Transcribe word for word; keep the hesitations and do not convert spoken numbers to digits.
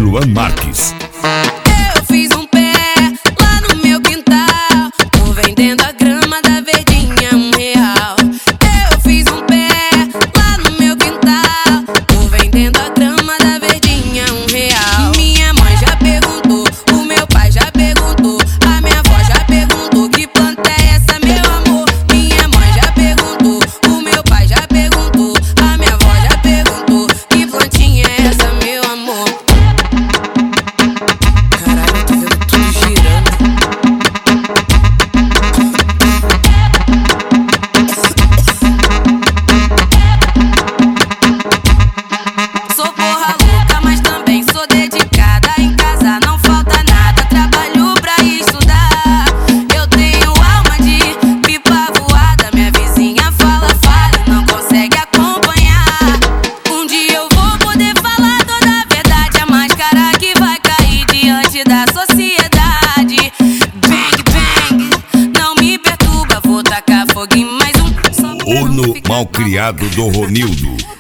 Luan Marques. Eu fiz um pé lá no meu quintal, tô vendendo a grama da verdinha um real. Eu fiz um pé lá no meu quintal, tô vendendo a grama da verdinha um real. Minha mãe já perguntou, o meu pai já perguntou, a minha avó já perguntou, que planta é essa, meu amor? Minha mãe já perguntou, o meu pai já perguntou, a minha avó já perguntou, que plantinha é essa, meu amor? Caralho, eu tô vendo tudo girando. Sou porra louca, mas também sou dedicada. Em casa não falta nada, trabalho pra estudar. Eu tenho alma de pipa voada, minha vizinha fala, fala e não consegue acompanhar. Um dia eu vou poder falar toda a verdade, a máscara que vai cair diante da sociedade. Bang, bang, não me perturba, vou tacar fogo em mais um. Só pra não Ono ficar Malcriado do Ronildo.